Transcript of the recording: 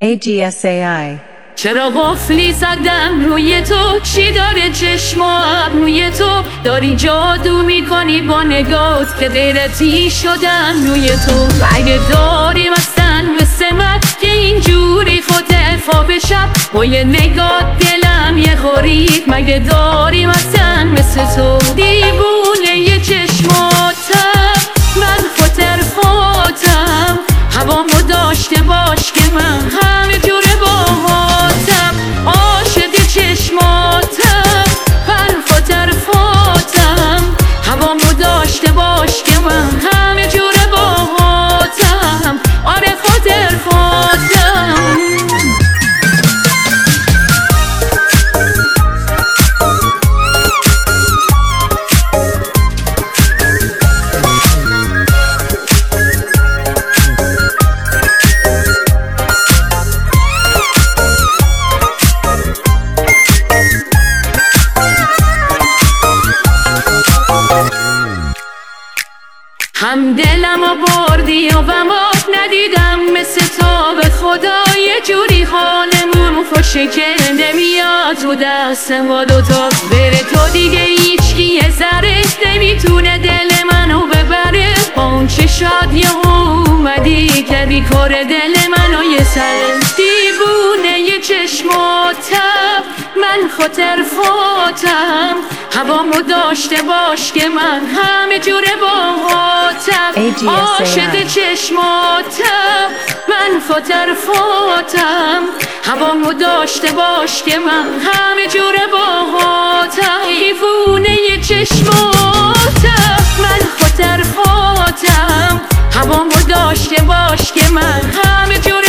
AGSAI. چرا قفلی زدم روی تو؟ چی داره چشمام روی تو؟ داری جادو میکنی با نگات که غیرتی شدم روی تو. اگه داری مستن مثل من که اینجوری خود دفاع بشم با یه نگات دلم یه خورید. مگه داری مستن مثل تو؟ دیوونه یه چشماتم، من خاطر فاتم. هوامو داشته باش که من همه جوره باهاتم. عاشق چشماتم، من خاطر فاتم. هوامو داشته باش که من همه جوره باهاتم. آره خاطر فاتم. هم دلمو بردی و ومات ندیدم مثل تو. به خدا یه جوری حالمون خوشه که نمیاد تو دست ما دوتا. بره تو دیگه هیچکی یه ذره نمیتونه دل منو ببره. با اون چشات یه اومدی کردی کار دل منو یه سره. دیوونه یه چشماتم، من خاطر فاتم. هوامو داشته باش که من همه جوره باهاتم. عاشق چشماتم، من خاطر فاتم. هوامو داشته باش که من همه جوره باهاتم. دیوونه یه چشماتم، من خاطر فاتم. هوامو داشته باش که من همه جوره